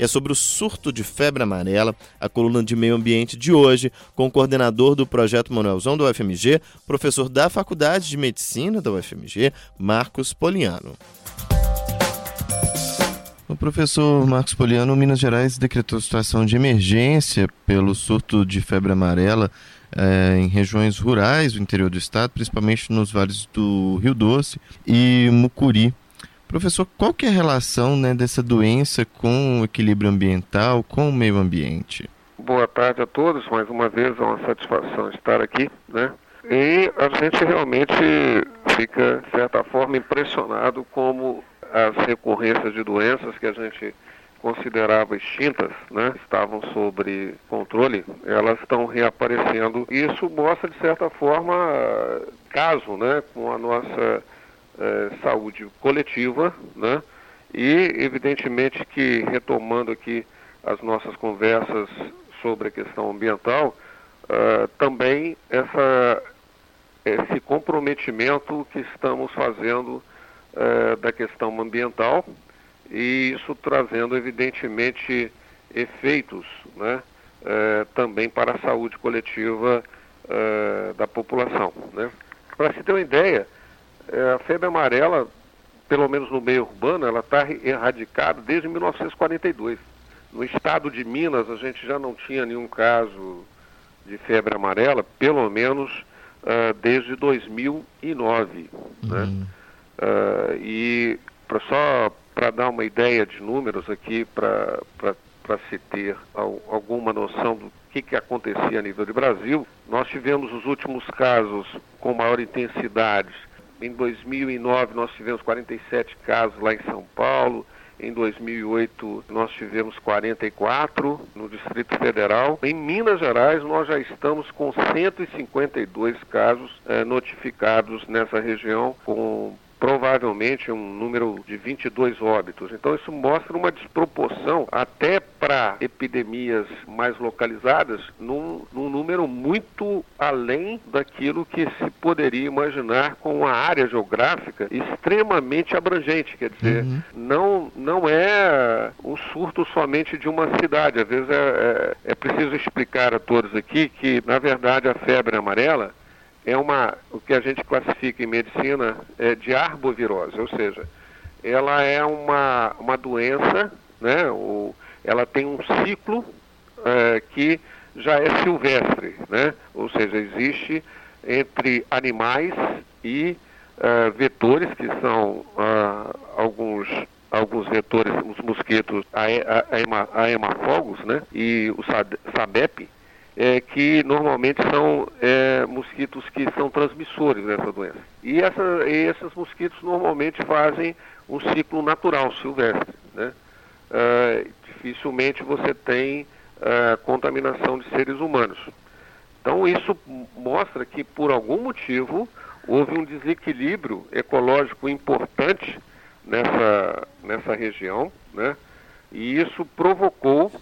e é sobre o surto de febre amarela, a coluna de meio ambiente de hoje, com o coordenador do Projeto Manuelzão da UFMG, professor da Faculdade de Medicina da UFMG, Marcos Poliano. O professor Marcos Poliano, Minas Gerais decretou situação de emergência pelo surto de febre amarela em regiões rurais do interior do estado, principalmente nos vales do Rio Doce e Mucuri. Professor, qual que é a relação, dessa doença com o equilíbrio ambiental, com o meio ambiente? Boa tarde a todos, mais uma vez é uma satisfação estar aqui, E a gente realmente fica, de certa forma, impressionado como as recorrências de doenças que a gente considerava extintas, estavam sob controle, elas estão reaparecendo. Isso mostra, de certa forma, caso, com a nossa saúde coletiva, E, evidentemente, que retomando aqui as nossas conversas sobre a questão ambiental, também esse comprometimento que estamos fazendo da questão ambiental, e isso trazendo, evidentemente, efeitos, também para a saúde coletiva da população. Para se ter uma ideia, a febre amarela, pelo menos no meio urbano, ela está erradicada desde 1942. No estado de Minas, a gente já não tinha nenhum caso de febre amarela, pelo menos desde 2009. E só para dar uma ideia de números aqui, para se ter alguma noção do que acontecia a nível de Brasil, nós tivemos os últimos casos com maior intensidade. Em 2009 nós tivemos 47 casos lá em São Paulo. Em 2008 nós tivemos 44 no Distrito Federal. Em Minas Gerais nós já estamos com 152 casos notificados nessa região, com provavelmente um número de 22 óbitos. Então isso mostra uma desproporção até para epidemias mais localizadas, num número muito além daquilo que se poderia imaginar com uma área geográfica extremamente abrangente. Quer dizer, não é um surto somente de uma cidade. Às vezes é preciso explicar a todos aqui que, na verdade, a febre amarela é o que a gente classifica em medicina de arbovirose, ou seja, ela é uma doença, ela tem um ciclo que já é silvestre, ou seja, existe entre animais e vetores, que são alguns vetores, os mosquitos aemafogos, e o SABEP, que normalmente são mosquitos que são transmissores dessa doença. E esses mosquitos normalmente fazem um ciclo natural, silvestre. Dificilmente você tem contaminação de seres humanos. Então isso mostra que, por algum motivo, houve um desequilíbrio ecológico importante nessa região, e isso provocou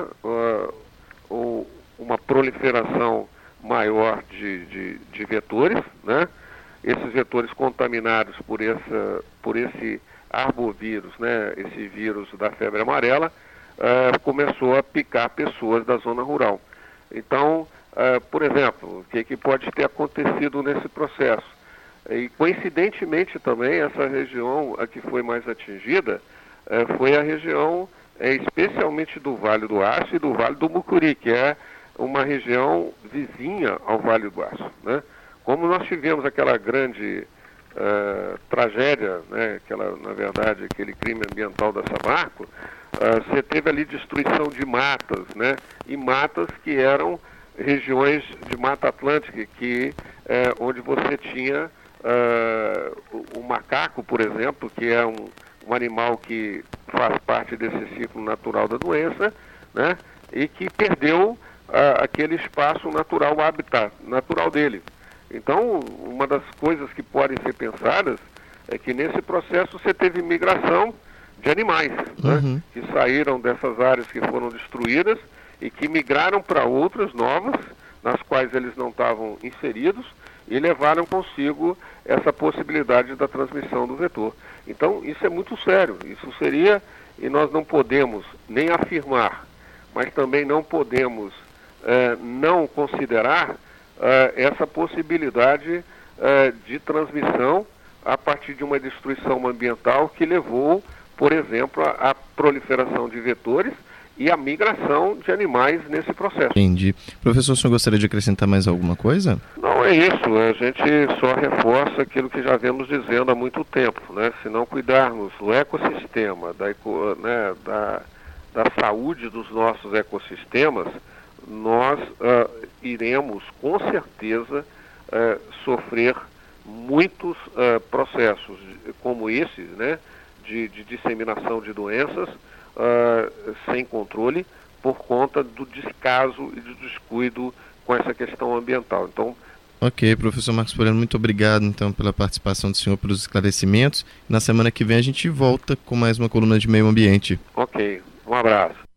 uma proliferação maior de vetores, Esses vetores contaminados por esse arbovírus, esse vírus da febre amarela, começou a picar pessoas da zona rural. Então, por exemplo, o que pode ter acontecido nesse processo? E coincidentemente também, essa região a que foi mais atingida foi a região especialmente do Vale do Aço e do Vale do Mucuri, que é uma região vizinha ao Vale do Aço. Como nós tivemos aquela grande tragédia, na verdade, aquele crime ambiental da Samarco, você teve ali destruição de matas, e matas que eram regiões de Mata Atlântica, onde você tinha o macaco, por exemplo, que é um animal que faz parte desse ciclo natural da doença, e que perdeu aquele espaço natural, o habitat natural dele. Então, uma das coisas que podem ser pensadas é que nesse processo você teve migração de animais, que saíram dessas áreas que foram destruídas e que migraram para outras novas, nas quais eles não estavam inseridos, e levaram consigo essa possibilidade da transmissão do vetor. Então, isso é muito sério. Isso seria, e nós não podemos nem afirmar, mas também não podemos não considerar essa possibilidade de transmissão a partir de uma destruição ambiental que levou, por exemplo, à proliferação de vetores e à migração de animais nesse processo. Entendi. Professor, o senhor gostaria de acrescentar mais alguma coisa? Não, é isso. A gente só reforça aquilo que já vemos dizendo há muito tempo, né? Se não cuidarmos do ecossistema, da saúde dos nossos ecossistemas, nós iremos, com certeza, sofrer muitos processos como esses, né, de disseminação de doenças sem controle por conta do descaso e do descuido com essa questão ambiental. Então, ok, professor Marcos Poliano, muito obrigado então pela participação do senhor, pelos esclarecimentos. Na semana que vem a gente volta com mais uma coluna de meio ambiente. Ok, um abraço.